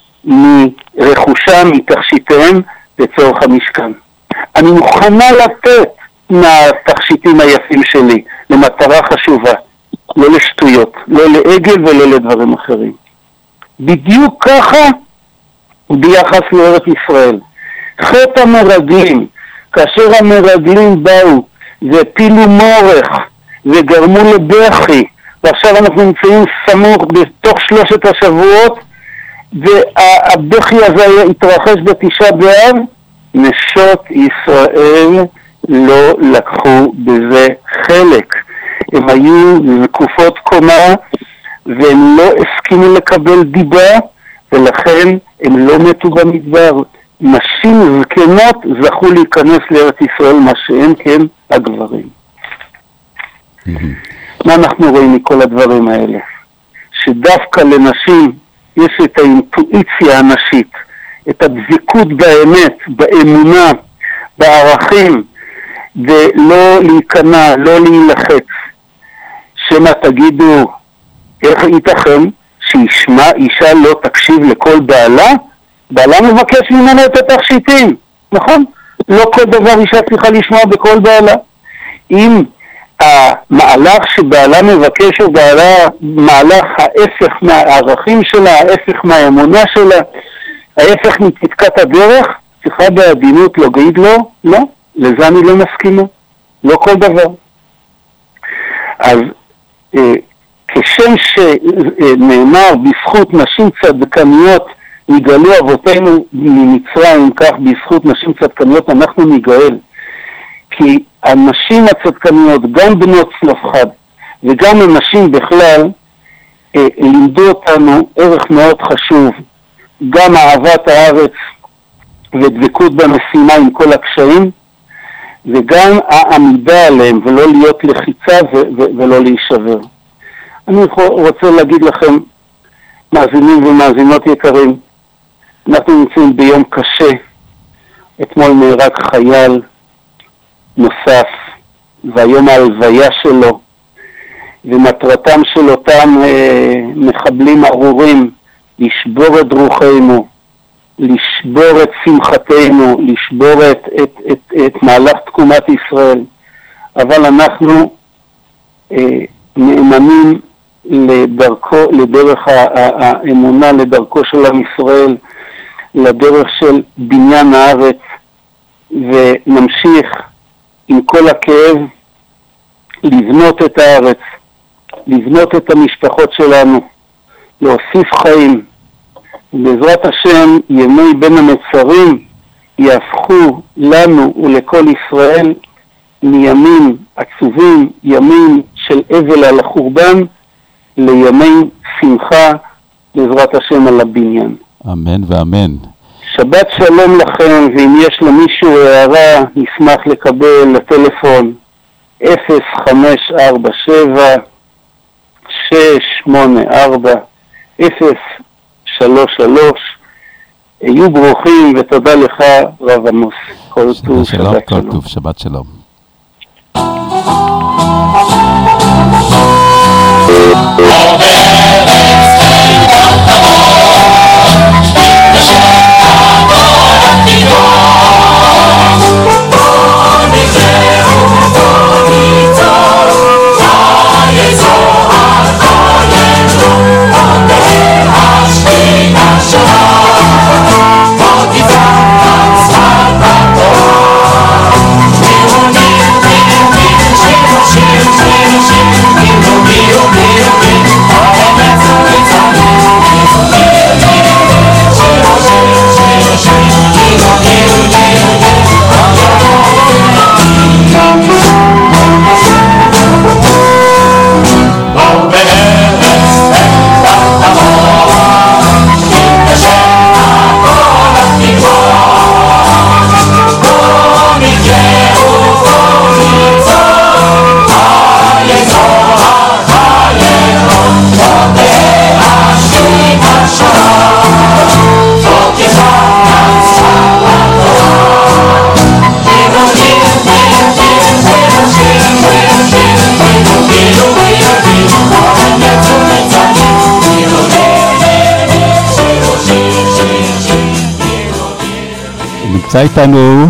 מרכושם, מתכשיטיהם לצורך המשכן. אני מוכנה לתת מהתכשיטים היפים שלי למטרה חשובה, לא לשטויות, לא לעגל ולא לדברים אחרים. בדיוק ככה ביחס לארץ ישראל. חטא המרגלים, כאשר המרגלים באו והפילו מורך וגרמו לבכי, ועכשיו אנחנו נמצאים סמוך בתוך 3 השבועות, והבכי הזה התרחש בתשעה באב, נשות ישראל לא לקחו בזה חלק. הם היו זקופות קומה והם לא הסכימו לקבל דיבה, ולכן הם לא מתו במדבר. נשים זקנות זכו להיכנס לארץ ישראל, מה שאין כן הגברים. מה אנחנו רואים מכל הדברים האלה? שדווקא לנשים יש את האינטואיציה הנשית, את הדבקות באמת, באמונה, בערכים, ולא להיכנע, לא להילחץ. שמה תגידו, איך ייתכן שאישה לא תקשיב לכל בעלה, בעלה מבקש ממנו את התכשיטים, נכון? לא כל דבר אישה צריכה לשמוע בכל בעלה. אם המהלך שבעלה מבקש הוא מהלך ההפך מהערכים שלה, ההפך מהאמונה שלה, ההפך מצדקת הדרך, צריכה בעדינות להגיד לו, לא, לזה אני לא מסכימה, לא כל דבר. אז כשם שנאמר בזכות נשים צדקניות נגאלו אבותינו ממצרים, כך בזכות נשים צדקניות אנחנו נגאל. כי הנשים הצדקניות, גם בנות צלפחד וגם הנשים בכלל, לימדו אותנו ערך מאוד חשוב, גם אהבת הארץ ודבקות במשימה עם כל הקשיים, וגם העמידה עליהם ולא להיות לחיצה ולא להישבר. אני רוצה להגיד לכם, מאזינים ומאזינות יקרים, אנחנו נמצאים ביום קשה. אתמול נהרג חייל נוסף, והיום ההלוויה שלו, ומטרתם של אותם מחבלים ארורים לשבור את רוחנו, לשבור את שמחתנו, לשבור את מהלך תקומת ישראל. אבל אנחנו נאמנים לדרך האמונה, לדרכו של עם ישראל, לדרך של בניין הארץ, ונמשיך עם כל הכאב לבנות את הארץ, לבנות את המשפחות שלנו, להוסיף חיים. בעזרת השם ימי בין המצרים יהפכו לנו ולכל ישראל מימים עצובים, ימים של אבל על החורבן, לימי שמחה בעזרת השם על הבניין. אמן ואמן. שבת שלום לכם, ואם יש למישהו הערה נשמח לקבל לטלפון 0547 684 033. היו ברוכים ותודה לך רב עמוס. כל טוב, שבת שלום. כל טוב, שבת שלום. נמצא איתנו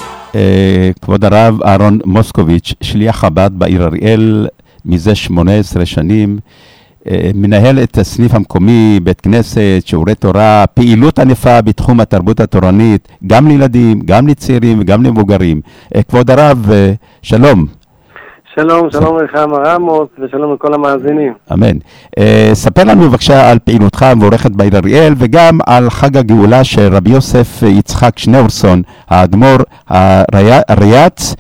כבוד הרב אהרון מוסקוביץ', שליח חב"ד בעיר אריאל מזה 18 שנים, מנהל את הסניף המקומי, בית כנסת, שיעורי תורה, פעילות ענפה בתחום התרבות התורנית, גם לילדים, גם לצעירים וגם למבוגרים. כבוד הרב, שלום. שלום, שלום לך מר עמוס, ושלום לכל המאזינים. אמן. ספר לנו בבקשה על פעילותך המבורכת בעיר אריאל, וגם על חג הגאולה של רבי יוסף יצחק שניאורסון, האדמו"ר הרי"ץ,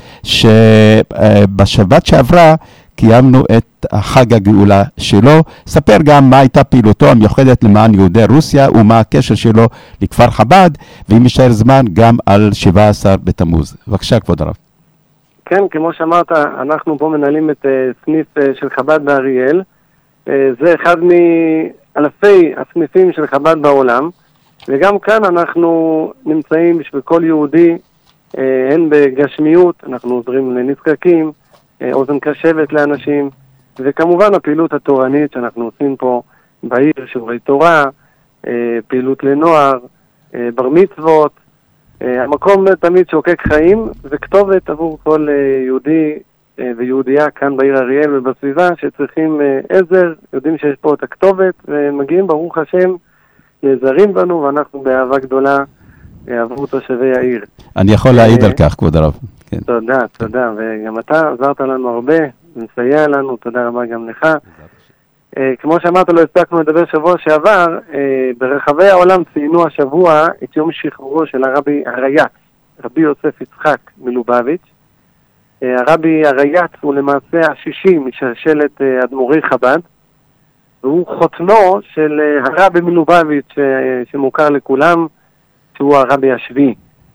שבשבת שעברה קיימנו את חג הגאולה שלו. ספר גם מה הייתה פעילותו המיוחדת למען יהודי רוסיה, ומה הקשר שלו לכפר חב"ד, ואם יישאר זמן גם על 17 בתמוז. בבקשה כבוד הרב. כן, כמו שאמרת, אנחנו פה מנהלים את סניף של חב"ד באריאל. זה אחד מאלפי הסניפים של חב"ד בעולם, וגם כאן אנחנו נמצאים בשביל כל יהודי, הן בגשמיות, אנחנו עוזרים לנזקקים, אוזן קשבת לאנשים, וכמובן הפעילות התורנית שאנחנו עושים פה בעיר, שיעורי תורה, פעילות לנוער, בר מצוות, המקום תמיד שוקק חיים, וכתובת עבור כל יהודי ויהודייה כאן בעיר אריאל ובסביבה שצריכים עזר, יודעים שיש פה את הכתובת, ומגיעים ברוך השם, נעזרים בנו, ואנחנו באהבה גדולה עבור תושבי העיר. אני יכול להעיד על כך, כבוד הרב. תודה, תודה, וגם אתה עזרת לנו הרבה, מסייע לנו, תודה רבה גם לך. כמו שאמרת, לא הספקנו לדבר שבוע שעבר, ברחבי העולם ציינו השבוע את יום שחרורו של הרבי הריי"צ, רבי יוסף יצחק מלובביץ'. הרבי הריי"צ הוא למעשה השישי משלשלת אדמו"רי חב"ד, והוא חותנו של הרבי מלובביץ' שמוכר לכולם, שהוא הרבי השביעי.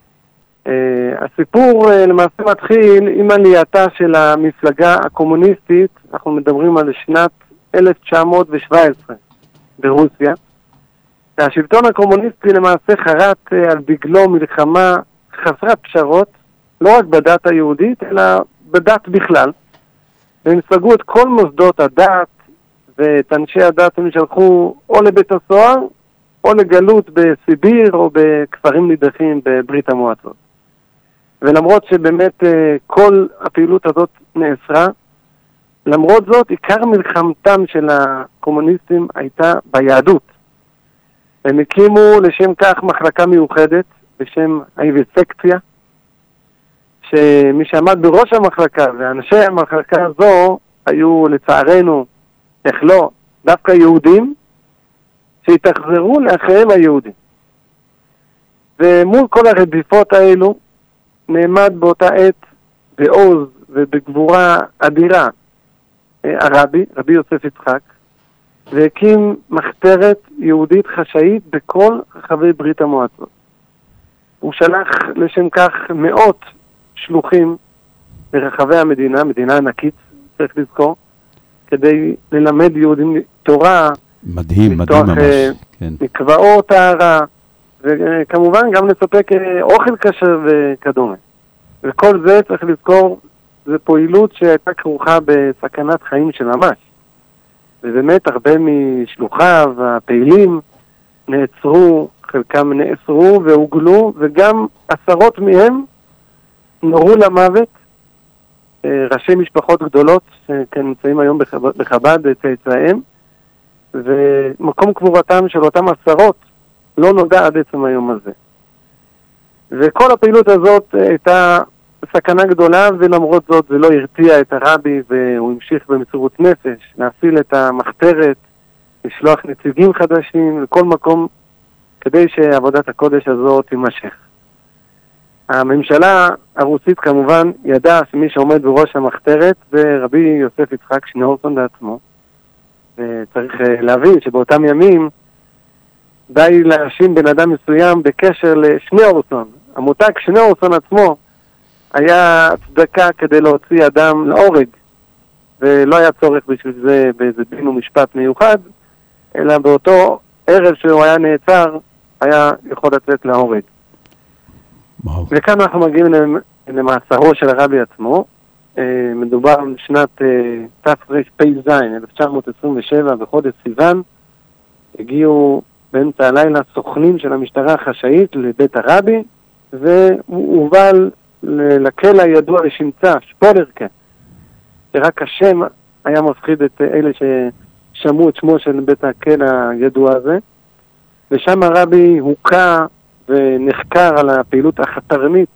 הסיפור למעשה מתחיל עם עלייתה של המפלגה הקומוניסטית, אנחנו מדברים על שנת 1917 ברוסיה. השלטון הקומוניסטי למעשה חרט על דגלו מלחמה חסרת פשרות, לא רק בדת היהודית, אלא בדת בכלל. והם סגרו את כל מוסדות הדת, ואת אנשי הדת הם שלחו או לבית הסוהר, או לגלות בסיביר, או בכפרים נידחים בברית המועצות. ולמרות שבאמת כל הפעילות הזאת נאסרה, למרות זאת, עיקר מלחמתם של הקומוניסטים הייתה ביהדות. הם הקימו לשם כך מחלקה מיוחדת בשם האיביסקציה, שמי שעמד בראש המחלקה ואנשי המחלקה הזו היו לצערנו, איך לא, דווקא יהודים שהתאכזרו לאחיהם היהודים. ומול כל הרדיפות האלו נעמד באותה עת בעוז ובגבורה אדירה רבי יוסף יצחק, והקים מחתרת יהודית חשאית בכל רחבי ברית המועצות. הוא שלח לשם כך מאות שלוחים ברחבי המדינה, מדינה ענקית, צריך לזכור, כדי ללמד יהודים תורה, מדהים, מדהים ממש. כן. מקוואות טהרה, וכמובן גם לספק אוכל כשר וכדומה. וכל זה צריך לזכור, זו פעילות שהייתה כרוכה בסכנת חיים של ממש. ובאמת הרבה משלוחיו, הפעילים, נעצרו, חלקם נאסרו והוגלו, וגם עשרות מהם נורו למוות. ראשי משפחות גדולות שנמצאים היום בחב"ד צאצאיהם, ומקום קבורתם של אותם עשרות לא נודע עד עצם היום הזה. וכל הפעילות הזאת הייתה סכנה גדולה, ולמרות זאת זה לא הרתיע את הרבי, והוא המשיך במסירות נפש להפעיל את המחתרת, לשלוח נציגים חדשים לכל מקום כדי שעבודת הקודש הזאת תימשך. הממשלה הרוסית כמובן ידעה שמי שעומד בראש המחתרת זה רבי יוסף יצחק שניאורסון בעצמו, וצריך להבין שבאותם ימים די להאשים בן אדם מסוים בקשר לשניאורסון. המותג שניאורסון עצמו היה הצדקה כדי להוציא אדם להורג, ולא היה צורך בשביל זה באיזה דין ומשפט מיוחד, אלא באותו ערב שהוא היה נעצר, היה יכול לצאת להורג. וכאן אנחנו מגיעים למאסרו של הרבי עצמו. מדובר על שנת תרפ"ז, 1927, בחודש סיוון. הגיעו באמצע הלילה סוכנים של המשטרה החשאית לבית הרבי, והוא הובל לכלא הידוע לשמצה, שפולרקה, שרק השם היה מפחיד את אלה ששמעו את שמו של בית הכלא הידוע הזה. ושם הרבי הוקע ונחקר על הפעילות החתרנית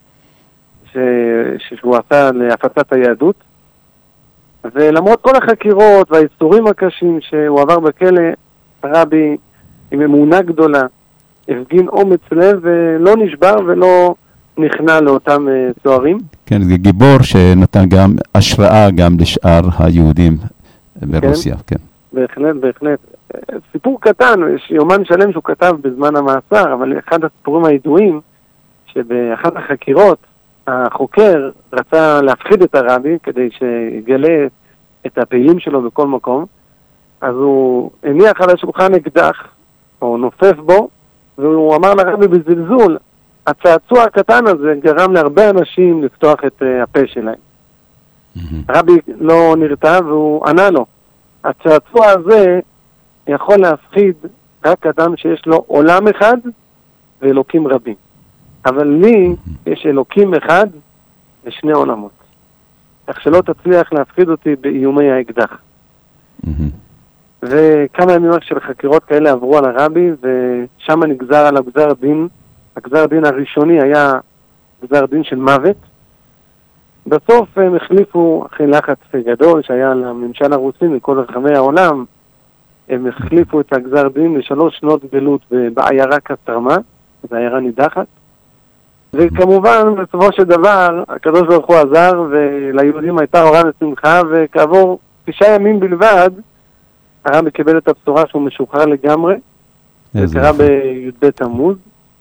שהוא עשה להפצת היהדות. ולמרות כל החקירות והאיסורים הקשים שהוא עבר בכלא, הרבי עם אמונה גדולה הפגין אומץ לב ולא נשבר ולא נכנע לאותם צוערים. כן, זה גיבור שנתן גם השראה גם לשאר היהודים ברוסיה. כן. בהחלט, בהחלט. סיפור קטן, יש יומן שלם שהוא כתב בזמן המאסר, אבל אחד הסיפורים הידועים, שבאחת החקירות, החוקר רצה להפחיד את הרבי, כדי שיגלה את הפעילים שלו בכל מקום, אז הוא הניח על השולחן אקדח, או נופף בו, והוא אמר לרבי בזלזול, הצעצוע הקטן הזה גרם להרבה אנשים לפתוח את הפה שלהם. הרבי לא נרתע, והוא ענה לו, הצעצוע הזה יכול להפחיד רק אדם שיש לו עולם אחד ואלוקים רבים. אבל לי יש אלוקים אחד ושני עולמות. כך שלא תצליח להפחיד אותי באיומי האקדח. וכמה ימים של חקירות כאלה עברו על הרבי, ושם נגזר על הגזר הדין. הגזר הדין הראשוני היה גזר דין של מוות. בסוף הם החליפו, אחרי לחץ גדול שהיה לממשל הרוסי מכל רחבי העולם, הם החליפו את הגזר דין ל3 שנות גלות בעיירה קסטרמה, זו עיירה נידחת. וכמובן, בסופו של דבר, הקדוש ברוך הוא עזר, וליהודים הייתה הוראה ושמחה, וכעבור 9 ימים בלבד, הרבי קיבל את הבשורה שהוא משוחרר לגמרי. זה קרה בי"ב תמוז.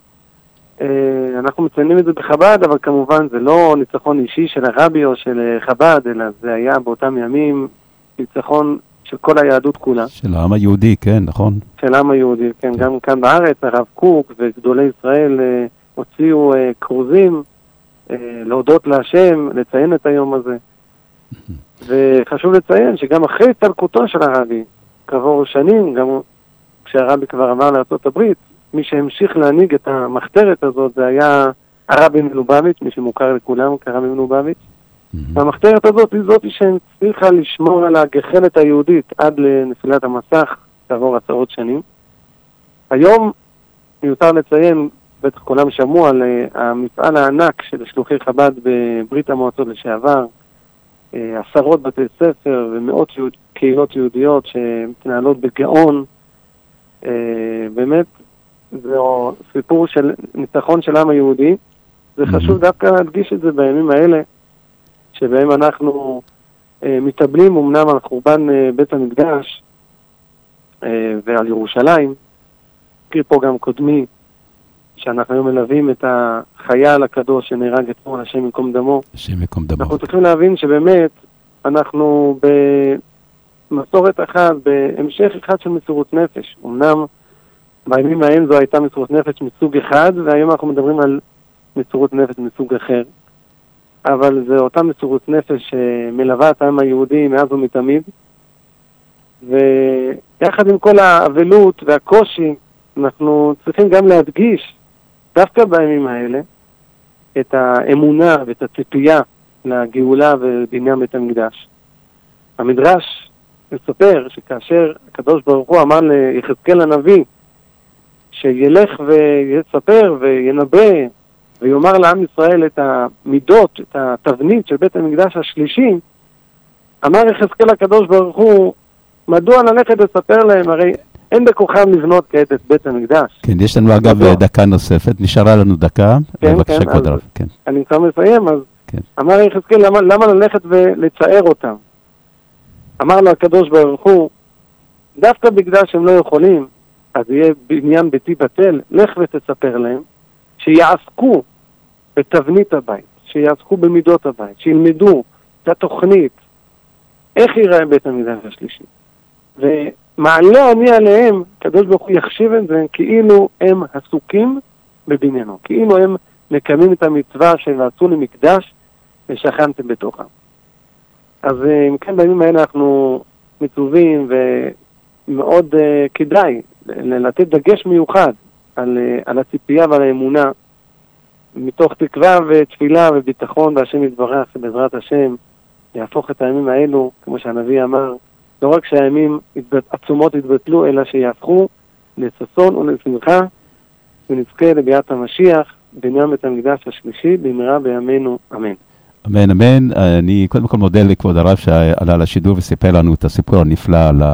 אנחנו מציינים את זה בחב"ד, אבל כמובן זה לא ניצחון אישי של הרבי או של חב"ד, אלא זה היה באותם ימים ניצחון של כל היהדות כולה. של העם היהודי, כן, נכון? של העם היהודי, כן. גם כאן בארץ, הרב קוק וגדולי ישראל הוציאו קרוזים להודות להשם, לציין את היום הזה. וחשוב לציין שגם אחרי הסתלקותו של הרבי, כעבור שנים, גם כשהרבי כבר עבר לארצות הברית, מי שהמשיך להנהיג את המחתרת הזאת זה היה הרבי מלובביץ', מי שמוכר לכולם כרבי מלובביץ'. והמחתרת הזאת היא זאת שהצליחה לשמור על הגחלת היהודית עד לנפילת המסך, כעבור 10 שנים. היום מיותר לציין, בטח כולם שמעו על המפעל הענק של שלוחי חב"ד בברית המועצות לשעבר, 10 בתי ספר ומאות קהילות יהודיות שמתנהלות בגאון. באמת, זה סיפור של ניצחון של העם היהודי. זה חשוב דווקא להדגיש את זה בימים האלה, שבהם אנחנו מתאבלים אמנם על חורבן בית המקדש ועל ירושלים. הזכיר פה גם קודמי, שאנחנו היום מלווים את החייל הקדוש שנהרג אתמול, השם יקום דמו. השם יקום דמו. אנחנו צריכים להבין שבאמת אנחנו במסורת אחת, בהמשך אחד של מסירות נפש. אמנם בימים ההם זו הייתה מסירות נפש מסוג אחד, והיום אנחנו מדברים על מסירות נפש מסוג אחר. אבל זו אותה מסירות נפש שמלווה את העם היהודי מאז ומתמיד. ויחד עם כל האבלות והקושי, אנחנו צריכים גם להדגיש, דווקא בימים האלה, את האמונה ואת הציפייה לגאולה ובניין בית המקדש. המדרש מספר שכאשר הקדוש ברוך הוא אמר ליחזקאל הנביא, שילך ויספר וינבא ויאמר לעם ישראל את המידות, את התבנית של בית המקדש השלישי, אמר יחזקאל הקדוש ברוך הוא, מדוע ללכת לספר להם? הרי אין בכוחם לבנות כעת את בית המקדש. כן, יש לנו אגב דקה נוספת, נשארה לנו דקה. כן, בבקשה, כבוד הרב. כן. אני כבר מסיים, אז כן. אמר יחזקאל, למה ללכת ולצער אותם? אמר לו הקדוש ברוך הוא, דווקא בגלל שהם לא יכולים, אז יהיה בניין ביתי בטל, לך ותספר להם, שיעסקו בתבנית הבית, שיעסקו במידות הבית, שילמדו את התוכנית, איך ייראה בית המקדש השלישי. ומעלה אני עליהם, הקדוש ברוך הוא יחשיב את זה, כאילו הם עסוקים בבניינו, כאילו הם מקיימים את המצווה של ועשו לי מקדש ושכנתם בתוכם. אז אם כן, בימים האלה אנחנו מצווים ומאוד כדאי לתת דגש מיוחד על הציפייה ועל האמונה, מתוך תקווה ותפילה וביטחון בהשם יתברך, שבעזרת השם יהפוך את הימים האלו, כמו שהנביא אמר, לא רק שהימים עצומות יתבטלו, אלא שיהפכו לששון ולשמחה, ונזכה לביאת המשיח, בניין בית המקדש השלישי, במהרה בימינו, אמן. אמן, אמן. אני קודם כל מודה לכבוד הרב שעלה לשידור וסיפר לנו את הסיפור הנפלא על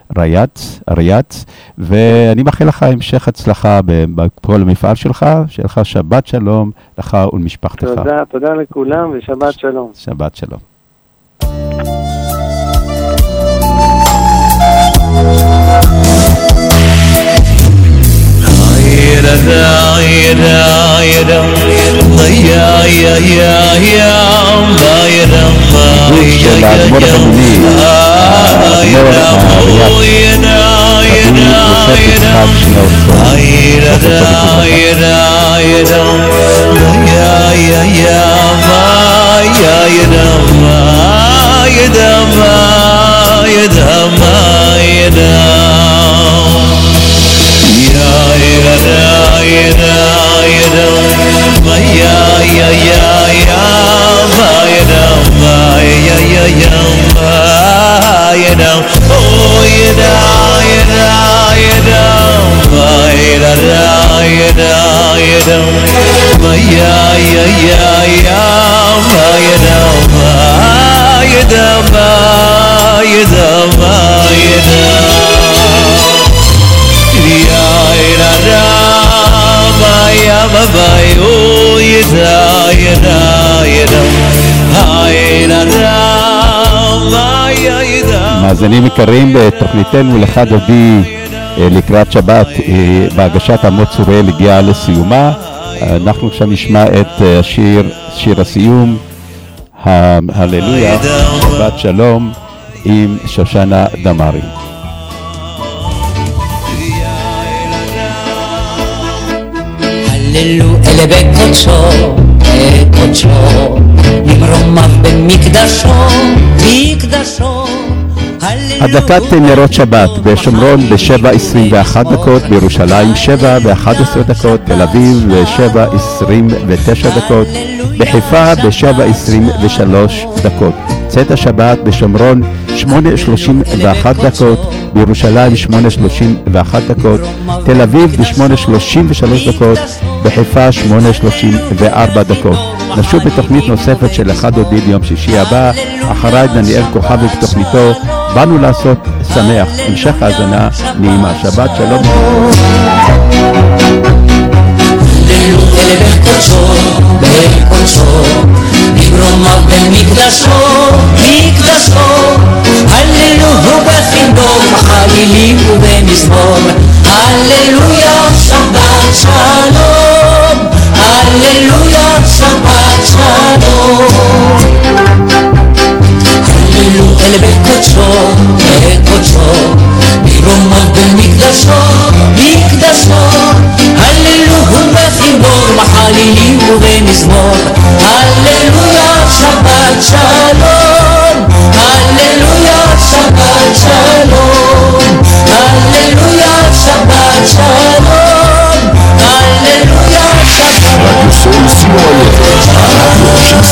הרייץ, ואני מאחל לך המשך הצלחה בכל המפעל שלך, שיהיה לך שבת שלום לך ולמשפחתך. תודה לכולם ושבת שלום. שבת שלום. ידמה מאזינים יקרים, בתוכניתנו לך דודי לקראת שבת בהגשת עמות צוראל הגיעה לסיומה. אנחנו עכשיו נשמע את שיר הסיום, הללויה, שבת שלום, עם שושנה דמארי. הללו אלה בקודשו, בקודשו, נמרומיו במקדשו, מקדשו. הדלקת נרות שבת בשומרון ב-7:21 דקות, בירושלים 7:11 דקות, תל אביב ב-7:29 דקות, בחיפה ב-7:23 דקות. צאת השבת בשומרון 8:31 דקות, בירושלים 8:31 דקות, תל אביב ב-8:33 דקות, בחיפה 8:34 דקות. נשוב בתוכנית נוספת של אחד דודי ביום שישי הבא. אחריי דניאל כוכבי בתוכניתו באנו לעשות שמח. המשך האזנה נעימה. שבת שלום. נגרומיו במקדשו, מקדשו, הללוהו בחינדור, בחלילים ובמזמור, הללויה שבת שלום, הללויה שבת שלום. הללו אל בקודשו, בקודשו, נגרומיו במקדשו, מקדשו, הללוהו בחינדור, בחלילים ובמזמור, הללויה שבת שלום, הללויה שבת שלום, הללויה שבת שלום, הללויה שבת רדיו סול סיוע הרדיו של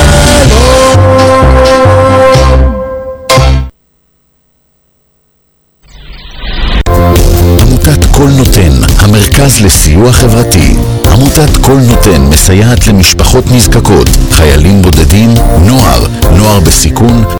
עמותת כל נותן, המרכז לסיוע חברתי. עמותת כל נותן מסייעת למשפחות נזקקות, חיילים בודדים, נוער בסיכון,